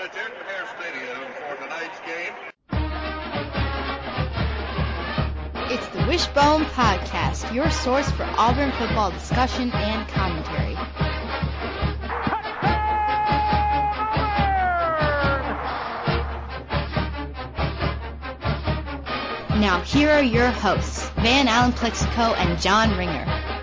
the Jordan-Hare Stadium for tonight's game. It's the Wishbone Podcast, your source for Auburn football discussion and commentary. Now here are your hosts, Van Allen Plexico and John Ringer.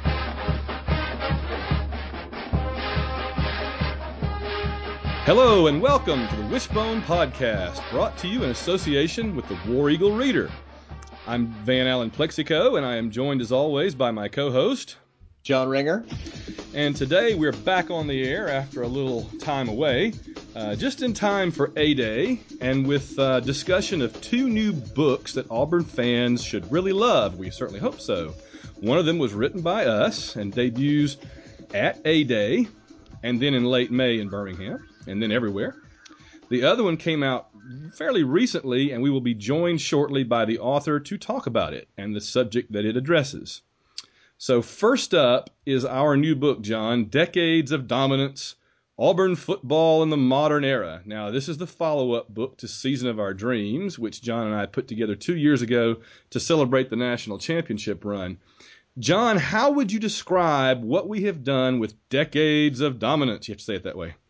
Hello and welcome to the Wishbone Podcast, brought to you in association with the War Eagle Reader. I'm Van Allen Plexico, and I am joined as always by my co-host, John Ringer. And today we're back on the air after a little time away, just in time for A-Day, and with discussion of two new books that Auburn fans should really love. We certainly hope so. One of them was written by us and debuts at A-Day, and then in late May in Birmingham, and then everywhere. The other one came out fairly recently, and we will be joined shortly by the author to talk about it and the subject that it addresses. So first up is our new book, John, Decades of Dominance, Auburn Football in the Modern Era. Now, this is the follow-up book to Season of Our Dreams, which John and I put together 2 years ago to celebrate the national championship run. John, how would you describe what we have done with Decades of Dominance? You have to say it that way.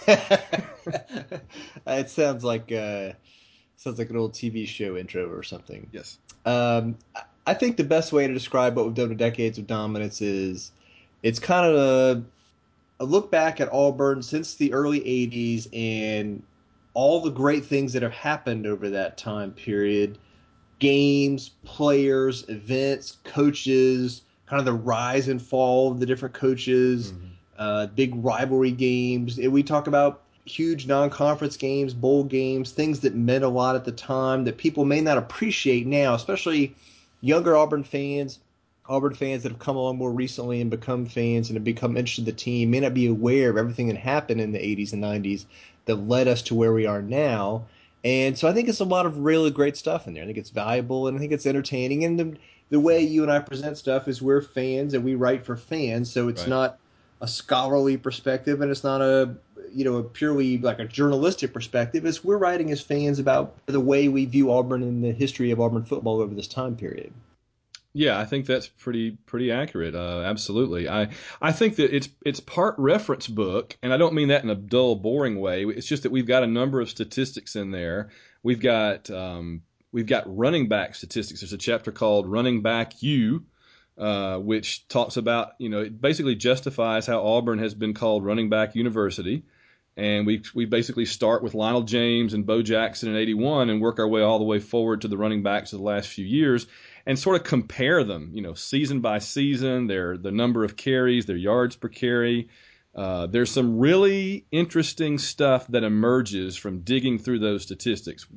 It sounds like an old TV show intro or something. Yes. I think the best way to describe what we've done with Decades of Dominance is it's kind of a look back at Auburn since the early 80s and all the great things that have happened over that time period. Games, players, events, coaches, kind of the rise and fall of the different coaches, big rivalry games. We talk about huge non-conference games, bowl games, things that meant a lot at the time that people may not appreciate now, especially younger Auburn fans that have come along more recently and become fans and have become interested in the team, may not be aware of everything that happened in the 80s and 90s that led us to where we are now. And so I think it's a lot of really great stuff in there. I think it's valuable and I think it's entertaining. And the way you and I present stuff is we're fans and we write for fans, so it's not a scholarly perspective and it's not a purely like a journalistic perspective. It's we're writing as fans about the way we view Auburn and the history of Auburn football over this time period. Yeah, I think that's pretty accurate. Absolutely. I think that it's part reference book, and I don't mean that in a dull, boring way. It's just that we've got a number of statistics in there. We've got running back statistics. There's a chapter called Running Back U, which talks about, it basically justifies how Auburn has been called Running Back University. And we basically start with Lionel James and Bo Jackson in 81 and work our way all the way forward to the running backs of the last few years and sort of compare them, season by season, the number of carries, their yards per carry. There's some really interesting stuff that emerges from digging through those statistics.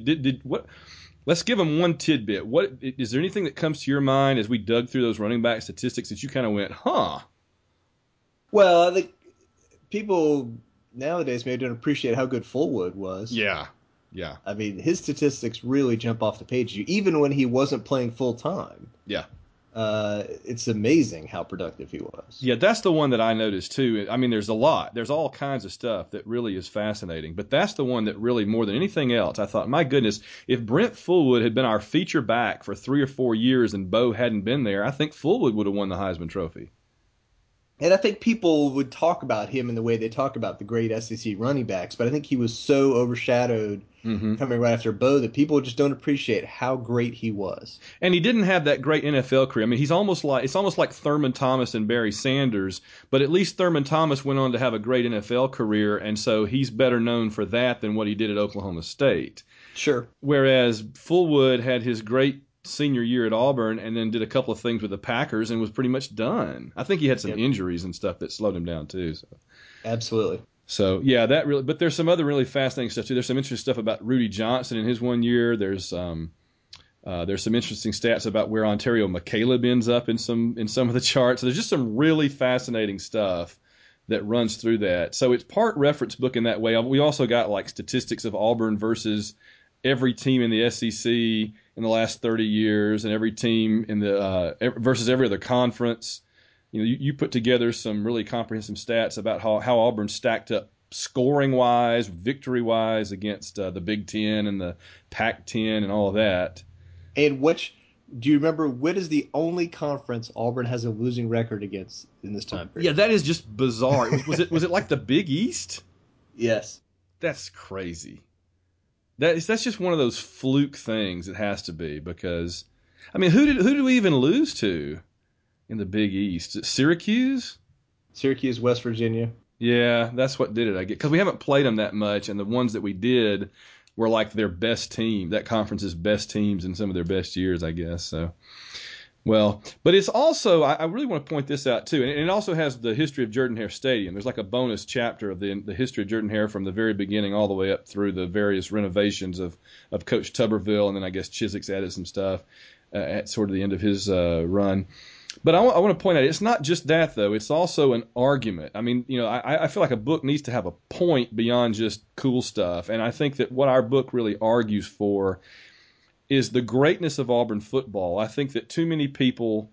Let's give them one tidbit. What is there anything that comes to your mind as we dug through those running back statistics that you kind of went, huh? Well, I think people nowadays maybe don't appreciate how good Fullwood was. Yeah. I mean, his statistics really jump off the page, even when he wasn't playing full time. Yeah. It's amazing how productive he was. Yeah, that's the one that I noticed too. I mean, there's a lot. There's all kinds of stuff that really is fascinating. But that's the one that really, more than anything else, I thought, my goodness, if Brent Fullwood had been our feature back for 3 or 4 years and Bo hadn't been there, I think Fullwood would have won the Heisman Trophy. And I think people would talk about him in the way they talk about the great SEC running backs, but I think he was so overshadowed coming right after Bo that people just don't appreciate how great he was. And he didn't have that great NFL career. I mean, it's almost like Thurman Thomas and Barry Sanders, but at least Thurman Thomas went on to have a great NFL career, and so he's better known for that than what he did at Oklahoma State. Sure. Whereas Fullwood had his great senior year at Auburn and then did a couple of things with the Packers and was pretty much done. I think he had some injuries and stuff that slowed him down too. So. Absolutely. So yeah, but there's some other really fascinating stuff too. There's some interesting stuff about Rudy Johnson in his 1 year. There's some interesting stats about where Ontario McCaleb ends up in some of the charts. So there's just some really fascinating stuff that runs through that. So it's part reference book in that way. We also got like statistics of Auburn versus every team in the SEC in the last 30 years and every team in the versus every other conference. You put together some really comprehensive stats about how Auburn stacked up scoring wise, victory wise against the Big Ten and the Pac-10 and all of that. And do you remember what is the only conference Auburn has a losing record against in this time period? Yeah, that is just bizarre. Was it like the Big East? Yes. That's crazy. That's just one of those fluke things. It has to be because, I mean, who did we even lose to in the Big East? Syracuse? Syracuse, West Virginia. Yeah, that's what did it. I get because we haven't played them that much, and the ones that we did were like their best team, that conference's best teams in some of their best years, I guess. So, well, but it's also I really want to point this out too, and it also has the history of Jordan-Hare Stadium. There's like a bonus chapter of the history of Jordan-Hare from the very beginning all the way up through the various renovations of Coach Tuberville, and then I guess Chiswick's added some stuff at sort of the end of his run. But I want to point out, it's not just that, though. It's also an argument. I mean, you know, I feel like a book needs to have a point beyond just cool stuff. And I think that what our book really argues for is the greatness of Auburn football. I think that too many people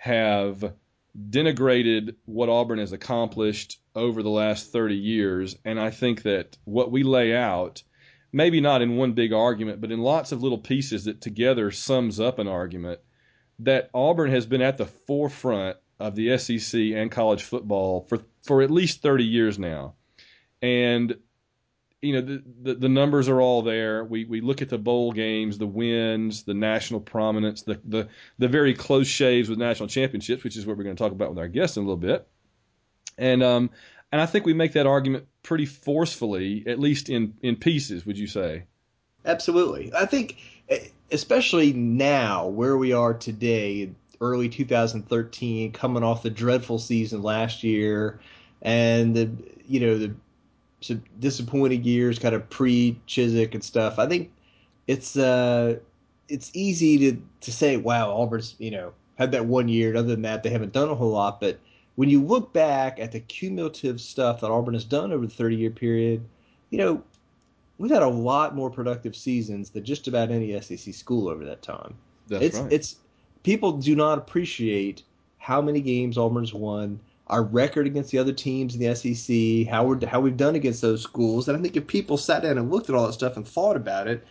have denigrated what Auburn has accomplished over the last 30 years. And I think that what we lay out, maybe not in one big argument, but in lots of little pieces that together sums up an argument, that Auburn has been at the forefront of the SEC and college football for at least 30 years now. And, you know, the numbers are all there. We look at the bowl games, the wins, the national prominence, the very close shaves with national championships, which is what we're going to talk about with our guests in a little bit. And I think we make that argument pretty forcefully, at least in pieces, would you say? Absolutely. I think especially now, where we are today, early 2013, coming off the dreadful season last year, and the some disappointing years, kind of pre-Chiswick and stuff. I think it's easy to say, wow, Auburn's had that one year. And other than that, they haven't done a whole lot. But when you look back at the cumulative stuff that Auburn has done over the 30-year period, we've had a lot more productive seasons than just about any SEC school over that time. That's right. It's people do not appreciate how many games Auburn's won, our record against the other teams in the SEC, how we've done against those schools. And I think if people sat down and looked at all that stuff and thought about it,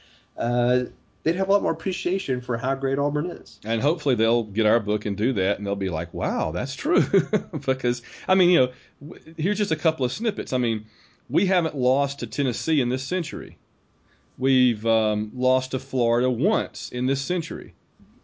they'd have a lot more appreciation for how great Auburn is. And hopefully they'll get our book and do that, and they'll be like, wow, that's true. Because, I mean, here's just a couple of snippets. I mean, we haven't lost to Tennessee in this century. We've lost to Florida once in this century.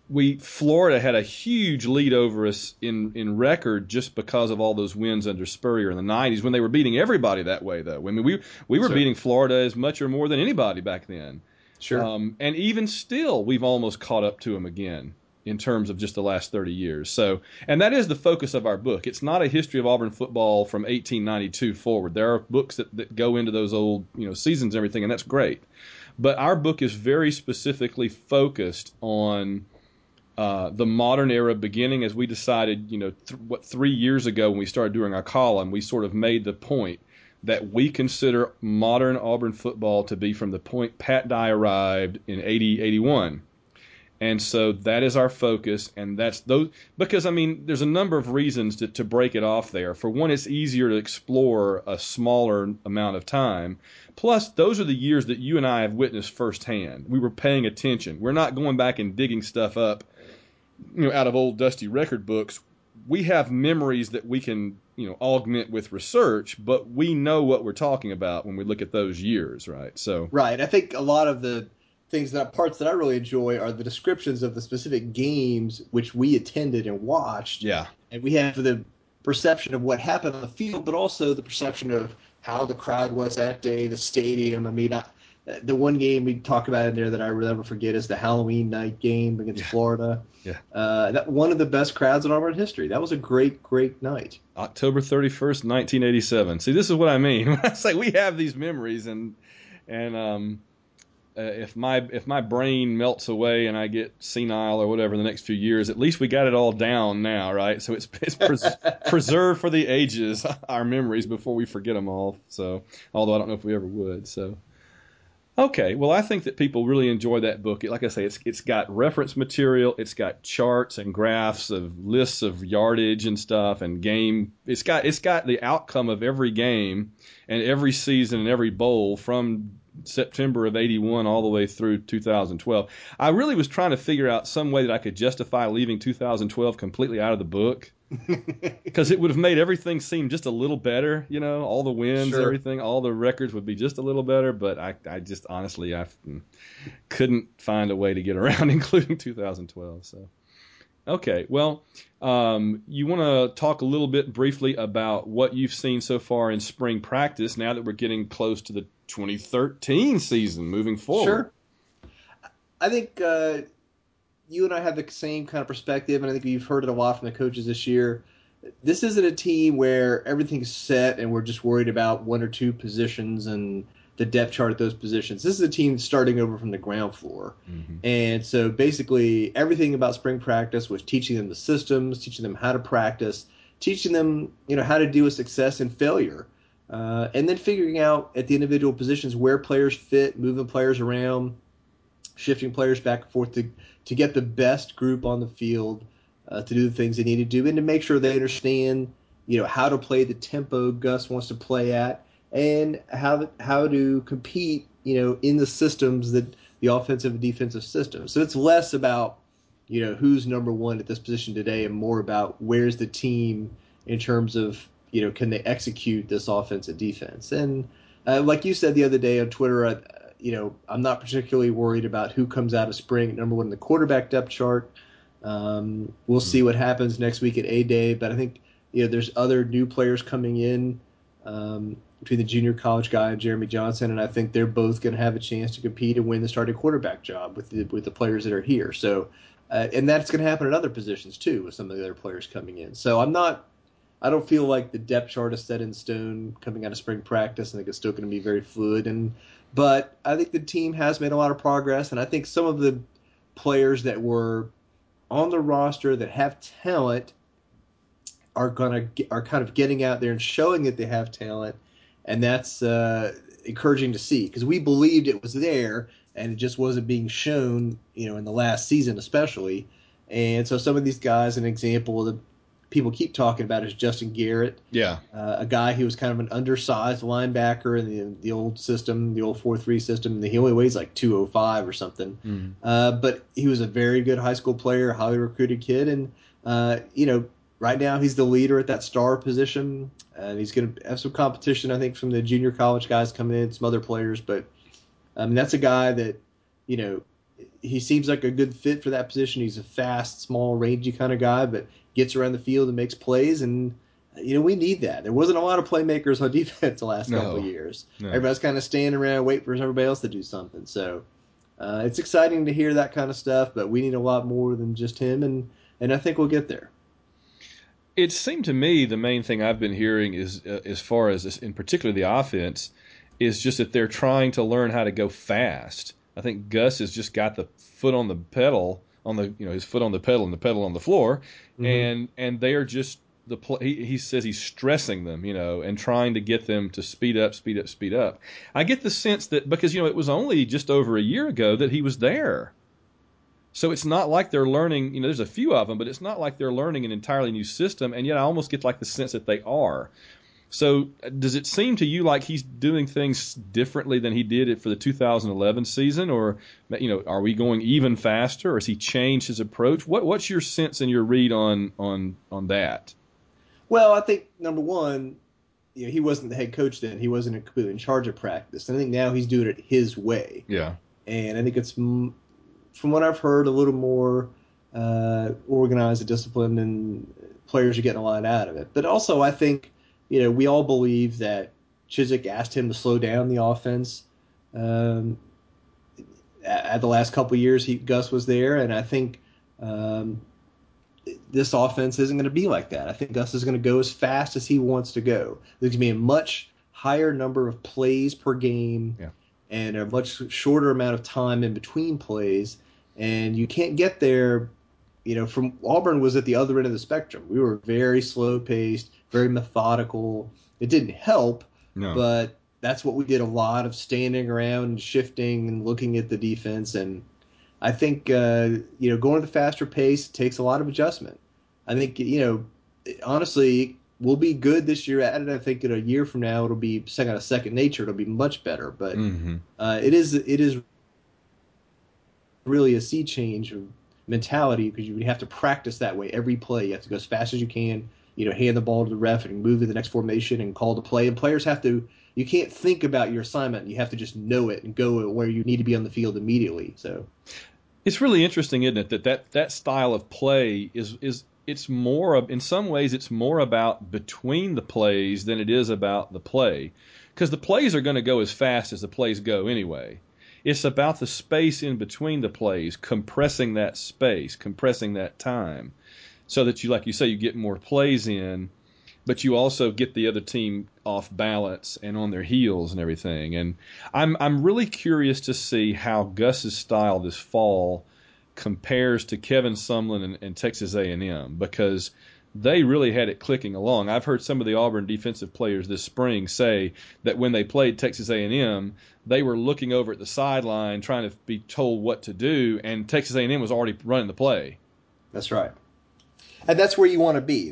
Florida had a huge lead over us in record just because of all those wins under Spurrier in the 90s when they were beating everybody that way, though. I mean, we were beating Florida as much or more than anybody back then. Sure. And even still, we've almost caught up to them again in terms of just the last 30 years. So, and that is the focus of our book. It's not a history of Auburn football from 1892 forward. There are books that go into those old seasons and everything, and that's great. But our book is very specifically focused on the modern era beginning, as we decided, 3 years ago when we started doing our column, we sort of made the point that we consider modern Auburn football to be from the point Pat Dye arrived in 80-81. And so that is our focus, and that's those, because, I mean, there's a number of reasons to break it off there. For one, it's easier to explore a smaller amount of time. Plus, those are the years that you and I have witnessed firsthand. We were paying attention. We're not going back and digging stuff up, out of old dusty record books. We have memories that we can, augment with research, but we know what we're talking about when we look at those years, right? So, right. I think a lot of the parts that I really enjoy are the descriptions of the specific games which we attended and watched. Yeah. And we have the perception of what happened on the field, but also the perception of how the crowd was that day, the stadium. I mean, the one game we talk about in there that I will never forget is the Halloween night game against Florida. Yeah. That one of the best crowds in Auburn history. That was a great, great night. October 31st, 1987. See, this is what I mean. When I say we have these memories, and if my brain melts away and I get senile or whatever in the next few years, at least we got it all down now, right? So it's preserved for the ages, our memories, before we forget them all. So, although I don't know if we ever would. So, Okay, well, I think that people really enjoy that book. Like I say, it's got reference material, it's got charts and graphs of lists of yardage and stuff, and game. It's got the outcome of every game and every season and every bowl from September of '81 all the way through 2012. I really was trying to figure out some way that I could justify leaving 2012 completely out of the book. Because it would have made everything seem just a little better, all the wins, Sure. everything, all the records would be just a little better. But I just honestly, I couldn't find a way to get around including 2012. So, okay, well, you want to talk a little bit briefly about what you've seen so far in spring practice now that we're getting close to the 2013 season moving forward. Sure. I think you and I have the same kind of perspective, and I think you've heard it a lot from the coaches this year. This isn't a team where everything's set and we're just worried about one or two positions and the depth chart at those positions. This is a team starting over from the ground floor. Mm-hmm. And so basically everything about spring practice was teaching them the systems, teaching them how to practice, teaching them how to deal with success and failure, and then figuring out at the individual positions where players fit, moving players around, shifting players back and forth to get the best group on the field, to do the things they need to do, and to make sure they understand, how to play the tempo Gus wants to play at, and how to compete, in the systems that the offensive and defensive systems. So it's less about, who's number one at this position today, and more about where's the team in terms of, can they execute this offense and defense. And like you said the other day on Twitter, I'm not particularly worried about who comes out of spring at number one in the quarterback depth chart. We'll see what happens next week at A-Day, but I think there's other new players coming in between the junior college guy and Jeremy Johnson, and I think they're both going to have a chance to compete and win the starting quarterback job with the players that are here. So, and that's going to happen at other positions too with some of the other players coming in. So I don't feel like the depth chart is set in stone coming out of spring practice. I think it's still going to be very fluid, but I think the team has made a lot of progress, and I think some of the players that were on the roster that have talent are kind of getting out there and showing that they have talent, and that's encouraging to see, because we believed it was there and it just wasn't being shown, in the last season especially. And so some of these guys, an example that people keep talking about is Justin Garrett. Yeah. A guy who was kind of an undersized linebacker in the old system, the old 4-3 system. He only weighs like 205 or something. Mm. But he was a very good high school player, highly recruited kid. And, right now he's the leader at that star position. And he's going to have some competition, I think, from the junior college guys coming in, some other players. But that's a guy that, he seems like a good fit for that position. He's a fast, small, rangy kind of guy, but gets around the field and makes plays. And, we need that. There wasn't a lot of playmakers on defense the last couple of years. No. Everybody's kind of standing around waiting for everybody else to do something. So it's exciting to hear that kind of stuff, but we need a lot more than just him, and I think we'll get there. It seemed to me the main thing I've been hearing is, as far as this, in particular the offense, is just that they're trying to learn how to go fast. I think Gus has just got the foot on the pedal, his foot on the pedal and the pedal on the floor, and they are just he says he's stressing them, and trying to get them to speed up. I get the sense that because it was only just over a year ago that he was there. So it's not like they're learning, there's a few of them, but it's not like they're learning an entirely new system, and yet I almost get like the sense that they are. So does it seem to you like he's doing things differently than he did it for the 2011 season, or are we going even faster, or has he changed his approach? What's your sense and your read on that? Well, I think number one, he wasn't the head coach then. He wasn't completely in charge of practice. And I think now he's doing it his way. Yeah. And I think it's, from what I've heard, a little more organized and disciplined, and players are getting a lot out of it. But also, I think, we all believe that Chizik asked him to slow down the offense. At the last couple of years, Gus was there, and I think this offense isn't going to be like that. I think Gus is going to go as fast as he wants to go. There's going to be a much higher number of plays per game, and a much shorter amount of time in between plays. And you can't get there, from Auburn was at the other end of the spectrum. We were very slow paced, very methodical. It didn't help, but that's what we did, a lot of standing around and shifting and looking at the defense. And I think, going to the faster pace takes a lot of adjustment. I think, honestly, we'll be good this year at it. I think in a year from now, it'll be second nature. It'll be much better. But it is really a sea change of mentality, because you have to practice that way every play. You have to go as fast as you can, hand the ball to the ref and move to the next formation and call the play. And players you can't think about your assignment. You have to just know it and go where you need to be on the field immediately. So it's really interesting, isn't it, that style of play it's more in some ways it's more about between the plays than it is about the play, because the plays are going to go as fast as the plays go anyway. It's about the space in between the plays, compressing that space, compressing that time, so that you, like you say, you get more plays in, but you also get the other team off balance and on their heels and everything. And I'm really curious to see how Gus's style this fall compares to Kevin Sumlin and Texas A&M, because they really had it clicking along. I've heard some of the Auburn defensive players this spring say that when they played Texas A&M, they were looking over at the sideline trying to be told what to do, and Texas A&M was already running the play. That's right. And that's where you want to be.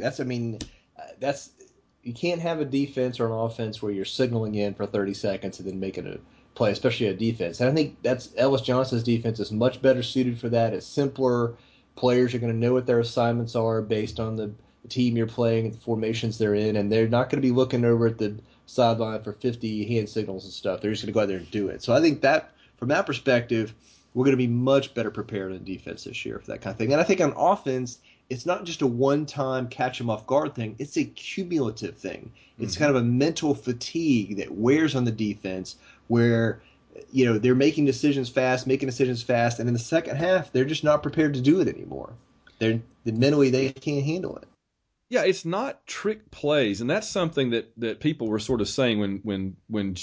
You can't have a defense or an offense where you're signaling in for 30 seconds and then making a play, especially a defense. And I think Ellis Johnson's defense is much better suited for that. It's simpler. Players are going to know what their assignments are based on the team you're playing and the formations they're in, and they're not going to be looking over at the sideline for 50 hand signals and stuff. They're just going to go out there and do it. So I think that, from that perspective, we're going to be much better prepared on defense this year for that kind of thing. And I think on offense, it's not just a one-time catch-them-off-guard thing. It's a cumulative thing. It's kind of a mental fatigue that wears on the defense, where they're making decisions fast, and in the second half, they're just not prepared to do it anymore. Mentally, they can't handle it. Yeah, it's not trick plays, and that's something that people were sort of saying when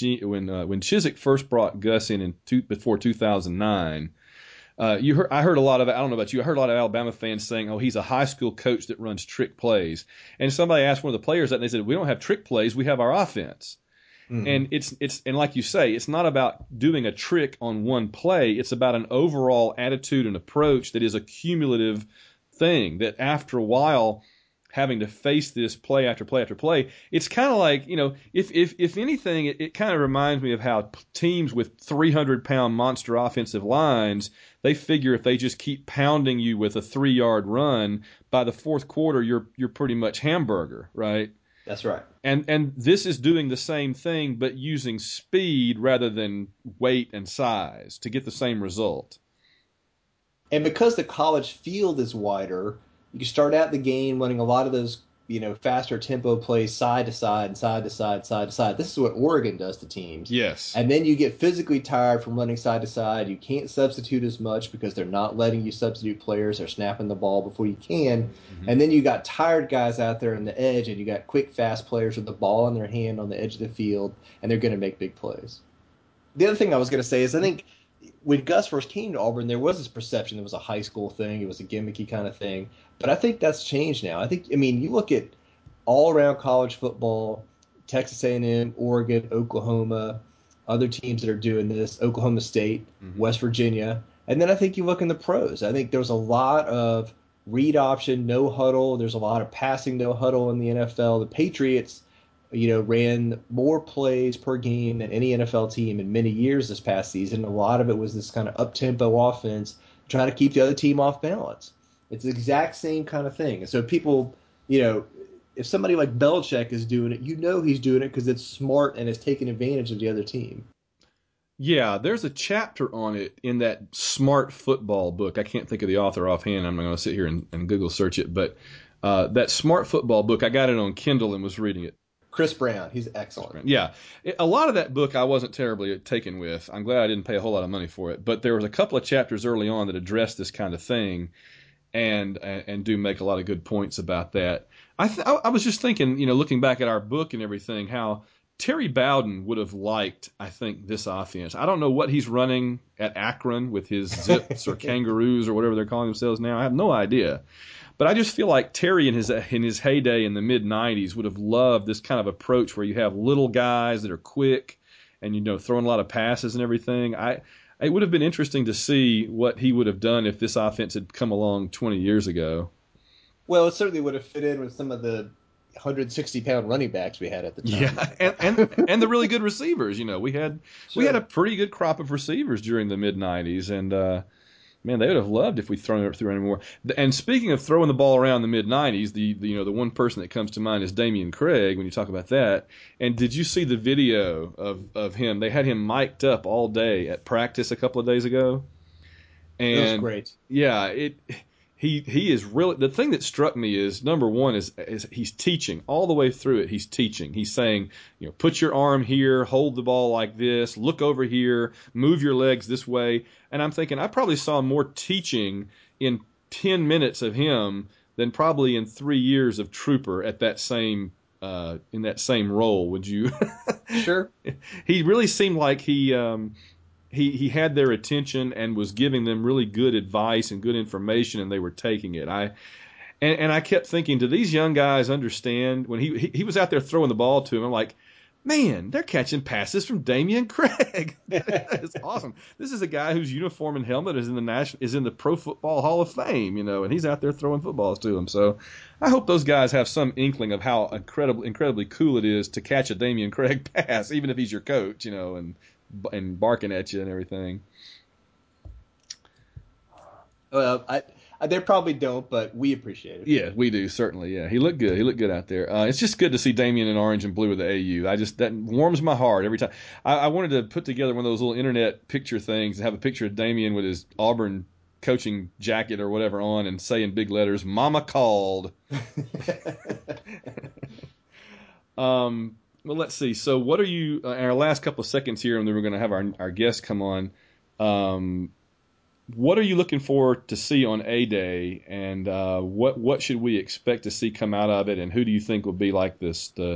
Chizik first brought Gus in before 2009. I heard a lot of, I don't know about you, I heard a lot of Alabama fans saying, "Oh, he's a high school coach that runs trick plays." And somebody asked one of the players that, and they said, "We don't have trick plays, we have our offense." And and like you say, it's not about doing a trick on one play. It's about an overall attitude and approach that is a cumulative thing, that after a while, having to face this play after play after play, it's kind of like, if anything, it kind of reminds me of how teams with 300-pound monster offensive lines, they figure if they just keep pounding you with a 3-yard run, by the fourth quarter, you're pretty much hamburger, right? That's right. And this is doing the same thing, but using speed rather than weight and size to get the same result. And because the college field is wider, you can start out the game running a lot of those, faster tempo plays side to side and side to side, side to side. This is what Oregon does to teams. Yes. And then you get physically tired from running side to side. You can't substitute as much because they're not letting you substitute players. They're snapping the ball before you can. Mm-hmm. And then you got tired guys out there on the edge, and you got quick, fast players with the ball in their hand on the edge of the field, and they're going to make big plays. The other thing I was going to say is I think when Gus first came to Auburn, there was this perception it was a high school thing. It was a gimmicky kind of thing. But I think that's changed now. You look at all-around college football, Texas A&M, Oregon, Oklahoma, other teams that are doing this, Oklahoma State, West Virginia. And then I think you look in the pros. I think there's a lot of read option, no huddle. There's a lot of passing, no huddle in the NFL. The Patriots, ran more plays per game than any NFL team in many years this past season. A lot of it was this kind of up-tempo offense trying to keep the other team off balance. It's the exact same kind of thing. And so people, if somebody like Belichick is doing it, he's doing it because it's smart and is taking advantage of the other team. Yeah, there's a chapter on it in that Smart Football book. I can't think of the author offhand. I'm not going to sit here and Google search it. But that Smart Football book, I got it on Kindle and was reading it. Chris Brown, he's excellent. Yeah. A lot of that book I wasn't terribly taken with. I'm glad I didn't pay a whole lot of money for it. But there was a couple of chapters early on that addressed this kind of thing and do make a lot of good points about that. I was just thinking, looking back at our book and everything, how Terry Bowden would have liked, I think, this offense. I don't know what he's running at Akron with his Zips or Kangaroos or whatever they're calling themselves now. I have no idea. But I just feel like Terry in his heyday in the mid-'90s would have loved this kind of approach where you have little guys that are quick and throwing a lot of passes and everything. It would have been interesting to see what he would have done if this offense had come along 20 years ago. Well, it certainly would have fit in with some of the 160-pound running backs we had at the time. Yeah, and the really good receivers. We had a pretty good crop of receivers during the mid '90s, and man, they would have loved if we thrown it through anymore. And speaking of throwing the ball around in the mid '90s, the one person that comes to mind is Damian Craig when you talk about that. And did you see the video of him? They had him mic'd up all day at practice a couple of days ago. And that was great. Yeah, He is really, the thing that struck me is, number one is he's teaching all the way through it. He's teaching. He's saying, put your arm here, hold the ball like this, look over here, move your legs this way. And I'm thinking, I probably saw more teaching in 10 minutes of him than probably in 3 years of Trooper at that same in that same role. Would you? Sure. He really seemed like he had their attention and was giving them really good advice and good information, and they were taking it. I kept thinking, do these young guys understand? When he was out there throwing the ball to him, I'm like, man, they're catching passes from Damian Craig. It's awesome. This is a guy whose uniform and helmet is in the Pro Football Hall of Fame, and he's out there throwing footballs to them. So I hope those guys have some inkling of how incredibly cool it is to catch a Damian Craig pass, even if he's your coach, and barking at you and everything. Well, they probably don't, but we appreciate it. Yeah, we do, certainly. Yeah, he looked good. He looked good out there. It's just good to see Damian in orange and blue with the AU. That warms my heart every time. I wanted to put together one of those little internet picture things and have a picture of Damian with his Auburn coaching jacket or whatever on and say in big letters, "Mama called." Well, let's see. So what are you, in our last couple of seconds here, and then we're going to have our guests come on. What are you looking for to see on A-Day, and what should we expect to see come out of it, and who do you think will be like the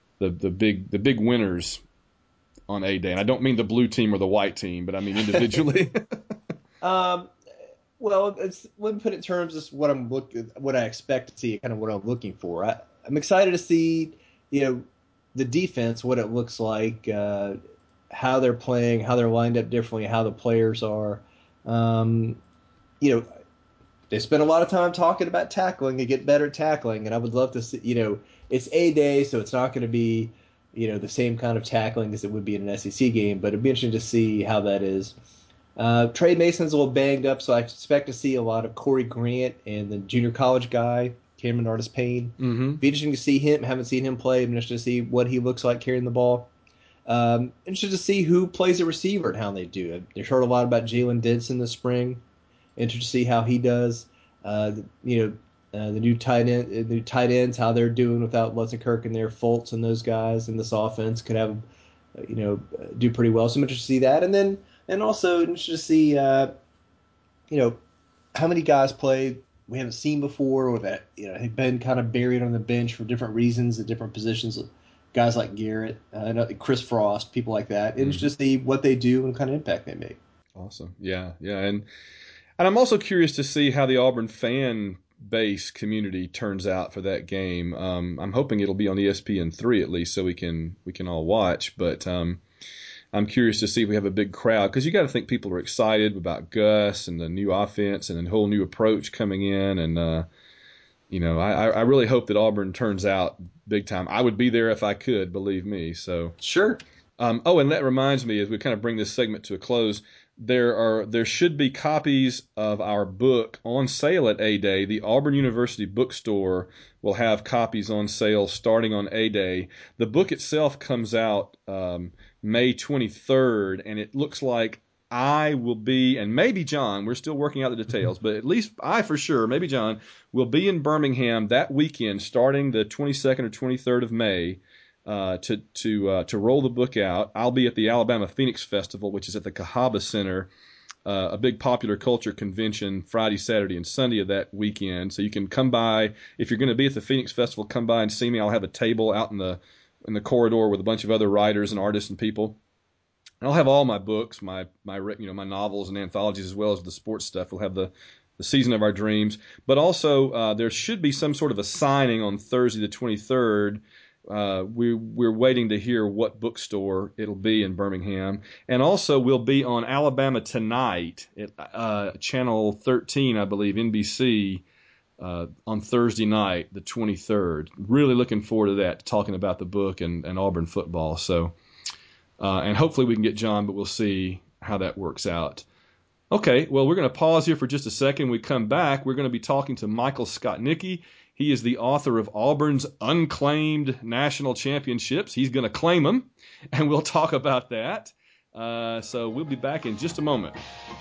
big winners on A-Day? And I don't mean the blue team or the white team, but I mean individually. Well, let me put it in terms of what I expect to see, kind of what I'm looking for. I'm excited to see, the defense, what it looks like, how they're playing, how they're lined up differently, how the players are. They spend a lot of time talking about tackling and get better at tackling, and I would love to see, it's A-Day, so it's not going to be, the same kind of tackling as it would be in an SEC game, but it'd be interesting to see how that is. Trey Mason's a little banged up, so I expect to see a lot of Corey Grant and the junior college guy, Cameron Artis-Payne. Mm-hmm. Be interesting to see him. Haven't seen him play. I'm interested to see what he looks like carrying the ball. Interested to see who plays a receiver and how they do. I've heard a lot about Jalen Denson this spring. Interested to see how he does. The new tight ends, how they're doing without Lutzenkirk and their Fultz and those guys in this offense could have, do pretty well. So I'm interested to see that, and also interested to see, how many guys play we haven't seen before, or that have been kind of buried on the bench for different reasons at different positions. Guys like Garrett, Chris Frost, people like that, and just see what they do and what kind of impact they make. Awesome, yeah, and I'm also curious to see how the Auburn fan base community turns out for that game. I'm hoping it'll be on ESPN3 at least, so we can all watch. But I'm curious to see if we have a big crowd, because you got to think people are excited about Gus and the new offense and a whole new approach coming in. And, I really hope that Auburn turns out big time. I would be there if I could, believe me. So sure. And that reminds me, as we kind of bring this segment to a close, there should be copies of our book on sale at A-Day. The Auburn University bookstore will have copies on sale starting on A-Day. The book itself comes out May 23rd, and it looks like I will be, and maybe John, we're still working out the details, but at least I for sure, maybe John, will be in Birmingham that weekend starting the 22nd or 23rd of May to roll the book out. I'll be at the Alabama Phoenix Festival, which is at the Cahaba Center, a big popular culture convention Friday, Saturday, and Sunday of that weekend. So you can come by. If you're going to be at the Phoenix Festival, come by and see me. I'll have a table out in the corridor with a bunch of other writers and artists and people. And I'll have all my books, my novels and anthologies, as well as the sports stuff. We'll have the Season of Our Dreams. But also there should be some sort of a signing on Thursday the 23rd we're waiting to hear what bookstore it'll be in Birmingham. And also we'll be on Alabama Tonight at Channel 13, I believe, NBC, on Thursday night, the 23rd. Really looking forward to that, talking about the book and Auburn football. So, and hopefully we can get John, but we'll see how that works out. Okay, well, we're going to pause here for just a second. When we come back, we're going to be talking to Michael Skotnicki. He is the author of Auburn's Unclaimed National Championships. He's going to claim them, and we'll talk about that. So we'll be back in just a moment.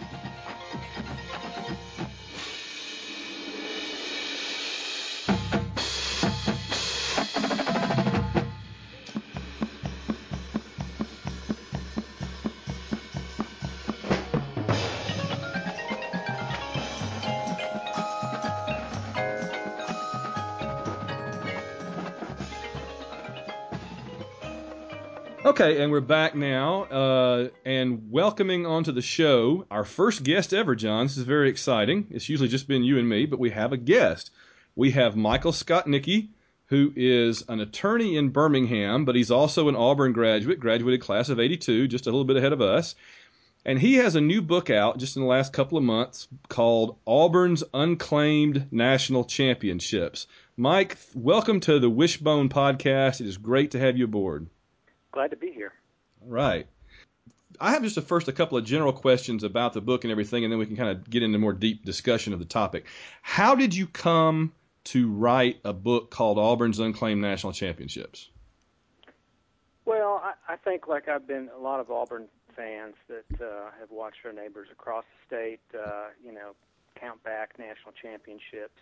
Okay, and we're back now, and welcoming onto the show our first guest ever, John. This is very exciting. It's usually just been you and me, but we have a guest. We have Michael Skotnicki, who is an attorney in Birmingham, but he's also an Auburn graduated class of 82, just a little bit ahead of us. And he has a new book out just in the last couple of months called Auburn's Unclaimed National Championships. Mike, welcome to the Wishbone Podcast. It is great to have you aboard. Glad to be here. All right. I have just a couple of general questions about the book and everything, and then we can kind of get into more deep discussion of the topic. How did you come to write a book called Auburn's Unclaimed National Championships? Well, I think like I've been a lot of Auburn fans that have watched their neighbors across the state, count back national championships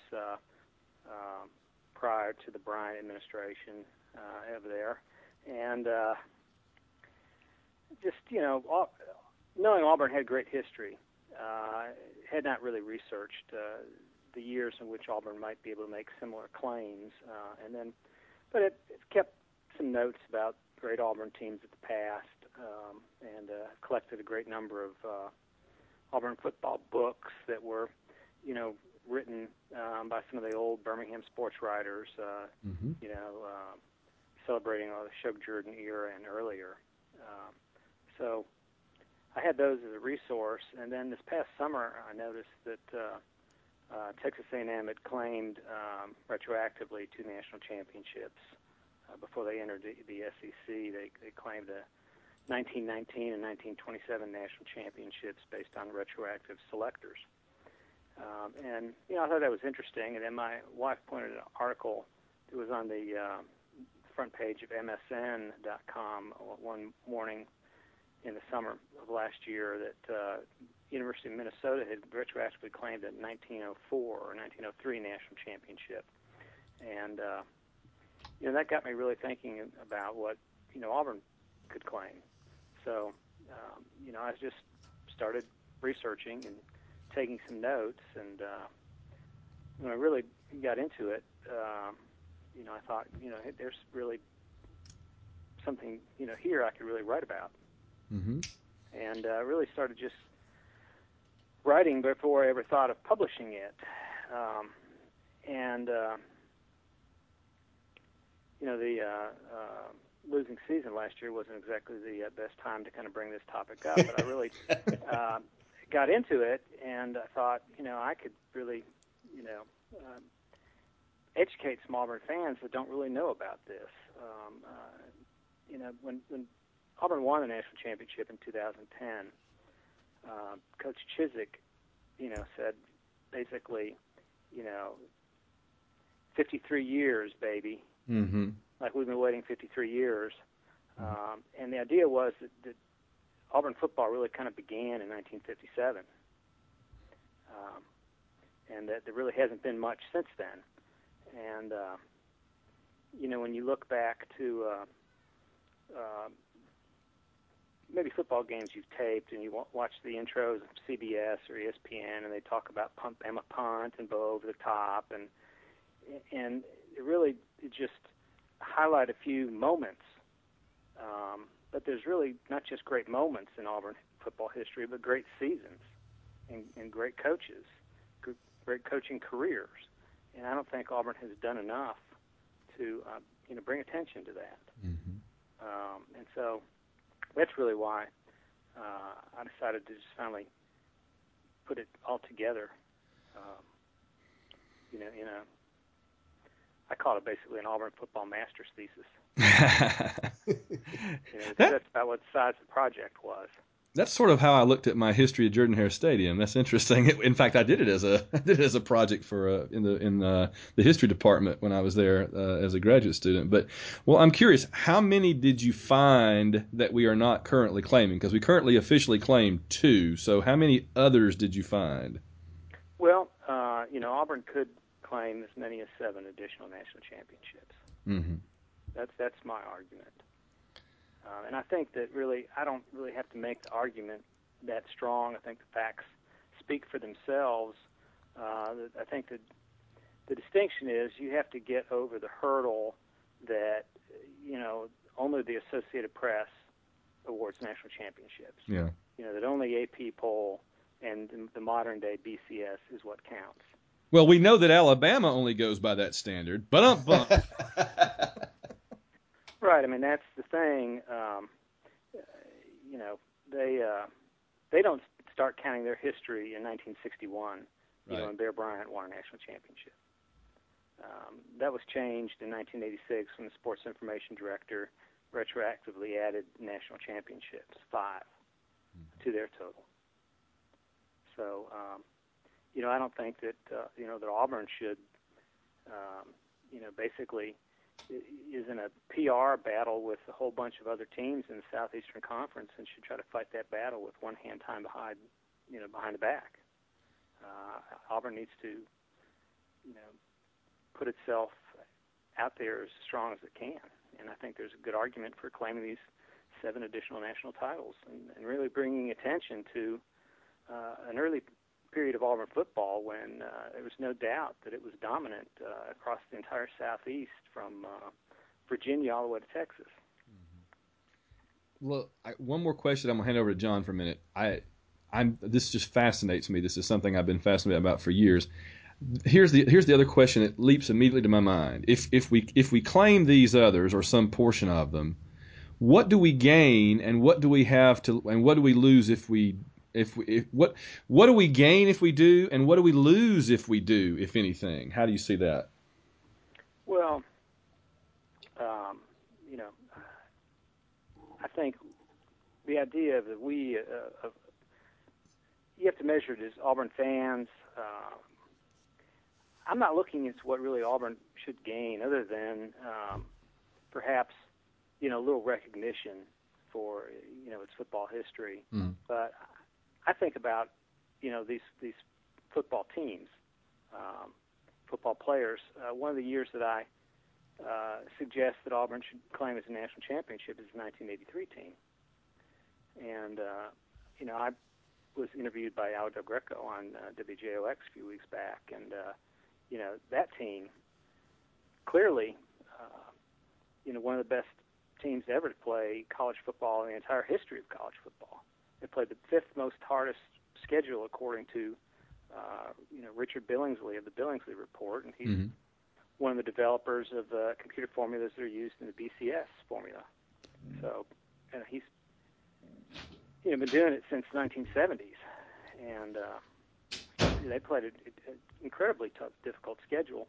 prior to the Bryant administration over there. And knowing Auburn had great history, had not really researched the years in which Auburn might be able to make similar claims. But it kept some notes about great Auburn teams of the past, and collected a great number of Auburn football books that were, written by some of the old Birmingham sports writers, celebrating the Shug Jordan era and earlier. So I had those as a resource, and then this past summer I noticed that Texas A&M had claimed retroactively 2 national championships before they entered the SEC. They claimed the 1919 and 1927 national championships based on retroactive selectors. I thought that was interesting, and then my wife pointed an article that was on the front page of MSN.com one morning in the summer of last year that University of Minnesota had retroactively claimed a 1904 or 1903 national championship. And, that got me really thinking about what, Auburn could claim. So, I just started researching and taking some notes, and when I really got into it, I thought, there's really something, here I could really write about. Mm-hmm. And really started just writing before I ever thought of publishing it. The losing season last year wasn't exactly the best time to kind of bring this topic up, but I really got into it, and I thought, I could really, educate some Auburn fans that don't really know about this. When Auburn won the national championship in 2010, Coach Chizik, said basically, 53 years, baby. Mm-hmm. Like we've been waiting 53 years. And the idea was that Auburn football really kind of began in 1957. And that there really hasn't been much since then. And, when you look back to maybe football games you've taped and you watch the intros of CBS or ESPN and they talk about Bama punt and go over the top, and it really just highlight a few moments. But there's really not just great moments in Auburn football history, but great seasons and great coaches, great coaching careers. And I don't think Auburn has done enough to, bring attention to that. Mm-hmm. And so that's really why I decided to just finally put it all together. I call it basically an Auburn football master's thesis. That's about what the size of the project was. That's sort of how I looked at my history of Jordan-Hare Stadium. That's interesting. In fact, I did it as a project for in the history department when I was there as a graduate student. But I'm curious, how many did you find that we are not currently claiming? Because we currently officially claim 2. So how many others did you find? Well, Auburn could claim as many as 7 additional national championships. Mm-hmm. That's my argument. And I think that really, I don't really have to make the argument that strong. I think the facts speak for themselves. I think that the distinction is you have to get over the hurdle that, only the Associated Press awards national championships. Yeah. That only AP poll and the modern day BCS is what counts. Well, we know that Alabama only goes by that standard, but Right. I mean, that's the thing. They don't start counting their history in 1961. Right. When Bear Bryant won a national championship. That was changed in 1986 when the Sports Information Director retroactively added national championships, 5, to their total. So, I don't think that that Auburn should, basically is in a PR battle with a whole bunch of other teams in the Southeastern Conference and should try to fight that battle with one hand tied behind the back. Auburn needs to, put itself out there as strong as it can. And I think there's a good argument for claiming these 7 additional national titles and really bringing attention to an early period of Auburn football when there was no doubt that it was dominant across the entire Southeast from Virginia all the way to Texas. Well, one more question. I'm gonna hand over to John for a minute. This just fascinates me. This is something I've been fascinated about for years. Here's the other question that leaps immediately to my mind. If we claim these others or some portion of them, what do we gain and what do we have to and what do we lose what do we gain if we do and what do we lose if we do, if anything? How do you see that? Well, I think the idea of that you have to measure it as Auburn fans. I'm not looking at what really Auburn should gain other than perhaps, a little recognition for, its football history. Mm. But I think about, these football teams, football players. One of the years that I suggest that Auburn should claim as a national championship is the 1983 team. And, I was interviewed by Al Del Greco on WJOX a few weeks back, and that team clearly, one of the best teams ever to play college football in the entire history of college football. They played the 5th most hardest schedule according to, Richard Billingsley of the Billingsley Report, and he's one of the developers of the computer formulas that are used in the BCS formula. So, he's been doing it since the 1970s, and they played an incredibly tough, difficult schedule.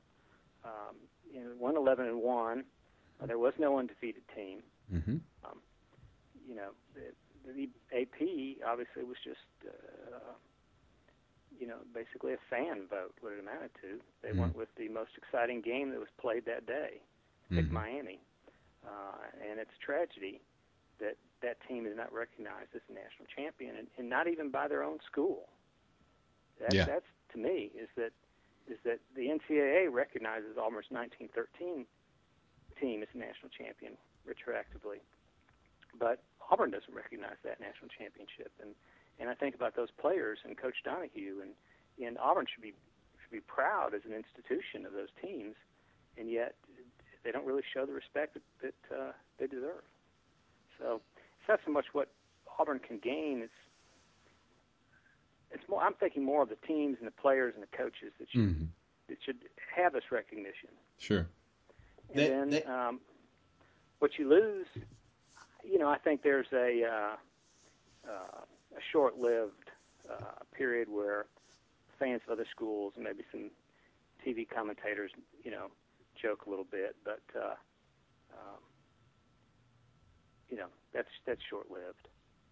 11-1. There was no undefeated team. Mm-hmm. The AP obviously was just, basically a fan vote, what it amounted to. They went with the most exciting game that was played that day, picked Miami. And it's a tragedy that that team is not recognized as a national champion, and not even by their own school. That's to me, is that the NCAA recognizes Auburn's 1913 team as a national champion retroactively. But Auburn doesn't recognize that national championship, and I think about those players and Coach Donahue, and Auburn should be proud as an institution of those teams, and yet they don't really show the respect that they deserve. So it's not so much what Auburn can gain; it's more. I'm thinking more of the teams and the players and the coaches that should have this recognition. Sure. And what you lose, I think there's a short-lived period where fans of other schools and maybe some TV commentators, joke a little bit, but that's short-lived.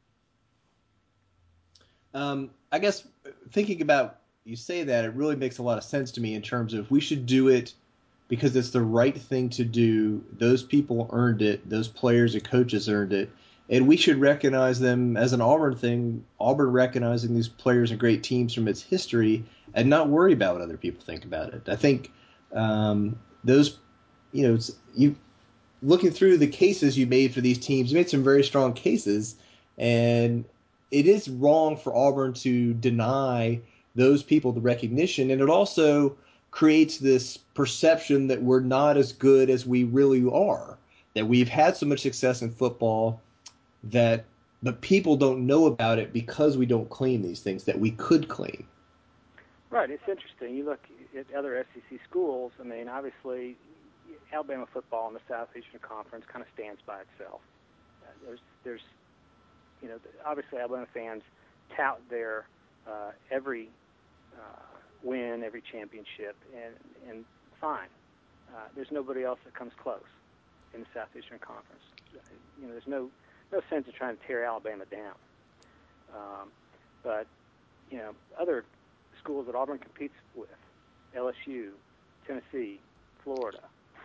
I guess thinking about you say that, it really makes a lot of sense to me in terms of we should do it because it's the right thing to do. Those people earned it. Those players and coaches earned it. And we should recognize them as an Auburn thing, Auburn recognizing these players and great teams from its history and not worry about what other people think about it. I think you looking through the cases you made for these teams, you made some very strong cases, and it is wrong for Auburn to deny those people the recognition, and it also creates this perception that we're not as good as we really are, that we've had so much success in football that the people don't know about it because we don't claim these things that we could claim. Right. It's interesting. You look at other SEC schools. I mean, obviously, Alabama football in the Southeastern Conference kind of stands by itself. There's obviously Alabama fans tout their every win, every championship, and fine. There's nobody else that comes close in the Southeastern Conference. There's no sense of trying to tear Alabama down. But other schools that Auburn competes with, LSU, Tennessee, Florida,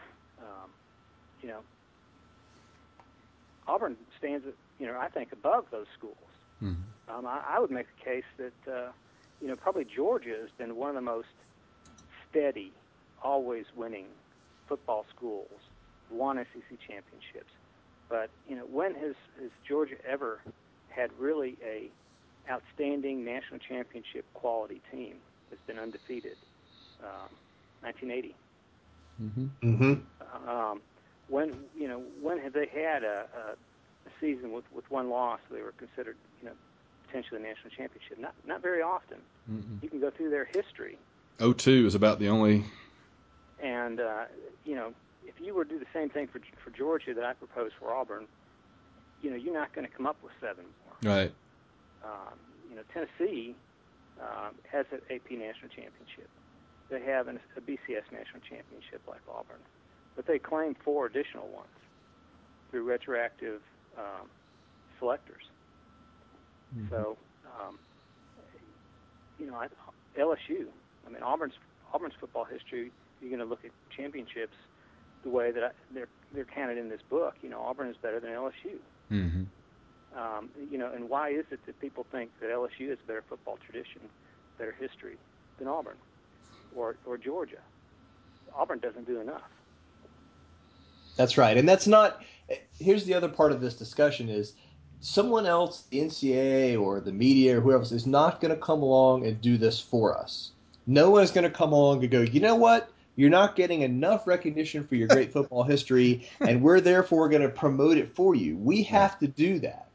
Auburn stands, I think, above those schools. Mm-hmm. I would make the case that, probably Georgia has been one of the most steady, always winning football schools, won SEC championships. But, when has Georgia ever had really a outstanding national championship quality team that's been undefeated? 1980. Mm-hmm. Mm-hmm. When have they had a season with one loss they were considered, potentially a national championship? Not very often. Mm-hmm. You can go through their history. 2002 is about the only. And, if you were to do the same thing for Georgia that I proposed for Auburn, you're not going to come up with 7 more. Right. Tennessee has an AP national championship. They have a BCS national championship like Auburn, but they claim 4 additional ones through retroactive selectors. Mm-hmm. So, LSU. I mean, Auburn's football history. You're going to look at championships the way that they're counted in this book. Auburn is better than LSU. Mm-hmm. And why is it that people think that LSU has a better football tradition, better history than Auburn or Georgia? Auburn doesn't do enough. That's right. And that's not – here's the other part of this discussion is someone else, the NCAA or the media or whoever else, is not going to come along and do this for us. No one is going to come along and go, you know what? You're not getting enough recognition for your great football history, and we're therefore going to promote it for you. We have to do that.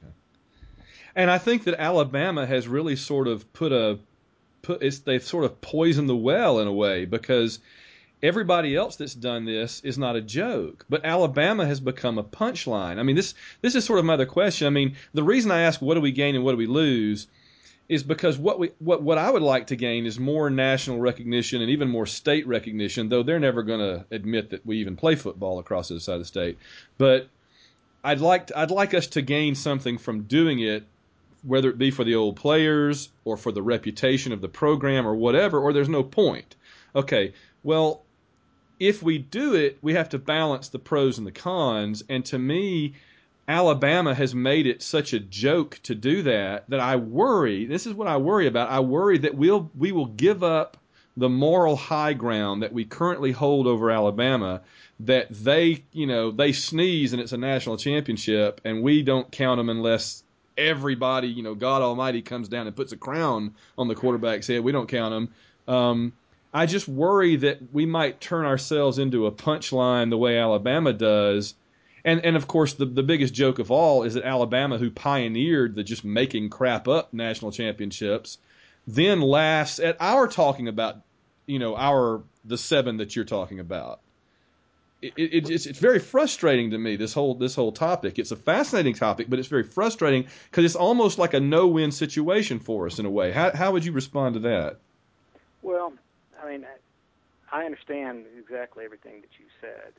And I think that Alabama has really sort of they've sort of poisoned the well in a way, because everybody else that's done this is not a joke, but Alabama has become a punchline. I mean, this is sort of my other question. I mean, the reason I ask what do we gain and what do we lose is because what I would like to gain is more national recognition and even more state recognition, though they're never going to admit that we even play football across the other side of the state. But I'd like us to gain something from doing it, whether it be for the old players or for the reputation of the program or whatever, or there's no point. Okay, well, if we do it, we have to balance the pros and the cons, and to me, Alabama has made it such a joke to do that I worry, this is what I worry about, I worry that we will give up the moral high ground that we currently hold over Alabama, that they sneeze and it's a national championship, and we don't count them unless everybody, God Almighty comes down and puts a crown on the quarterback's head. We don't count them. I just worry that we might turn ourselves into a punchline the way Alabama does. And of course, the biggest joke of all is that Alabama, who pioneered the just making crap up national championships, then laughs at our talking about, the 7 that you're talking about. it's very frustrating to me, this whole topic. It's a fascinating topic, but it's very frustrating because it's almost like a no-win situation for us in a way. How would you respond to that? Well, I mean, I understand exactly everything that you said.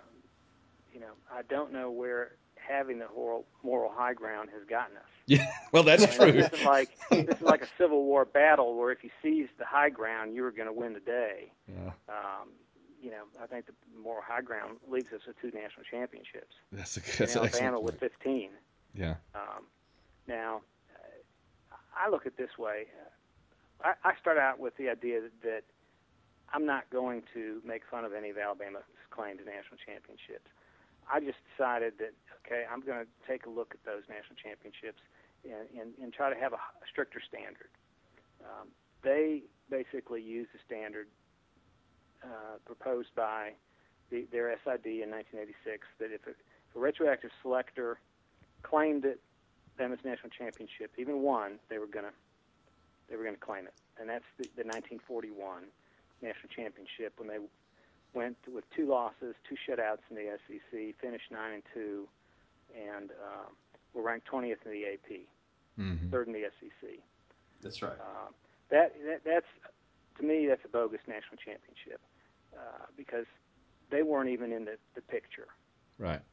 I don't know where having the moral high ground has gotten us. Yeah, well, that's true. This is like a Civil War battle where if you seized the high ground, you were going to win the day. Yeah. I think the moral high ground leaves us with 2 national championships. That's Alabama excellent with point. 15. Yeah. Now, I look at it this way. I start out with the idea that I'm not going to make fun of any of Alabama's claim to national championships. I just decided that, okay, I'm going to take a look at those national championships and try to have a stricter standard. They basically used a standard proposed by their SID in 1986 that if a retroactive selector claimed it them as national championship, even one, they were going to claim it, and that's the 1941 national championship when they went with 2 losses, 2 shutouts in the SEC, finished 9-2, and were ranked 20th in the AP, Mm-hmm. 3rd in the SEC. That's right. That's to me, that's a bogus national championship because they weren't even in the picture. Right.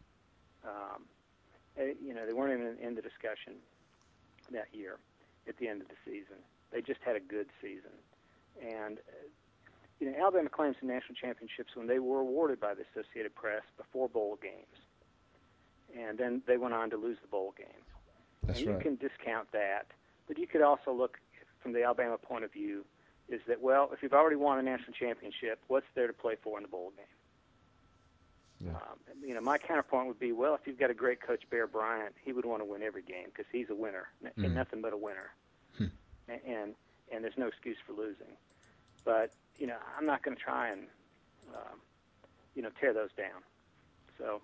They weren't even in the discussion that year at the end of the season. They just had a good season. And, Alabama claims the national championships when they were awarded by the Associated Press before bowl games. And then they went on to lose the bowl game. That's and right. You can discount that. But you could also look from the Alabama point of view is that, well, if you've already won a national championship, what's there to play for in the bowl game? Yeah. My counterpoint would be, well, if you've got a great coach, Bear Bryant, he would want to win every game because he's a winner, and nothing but a winner. And there's no excuse for losing. But, I'm not going to try and, tear those down. So,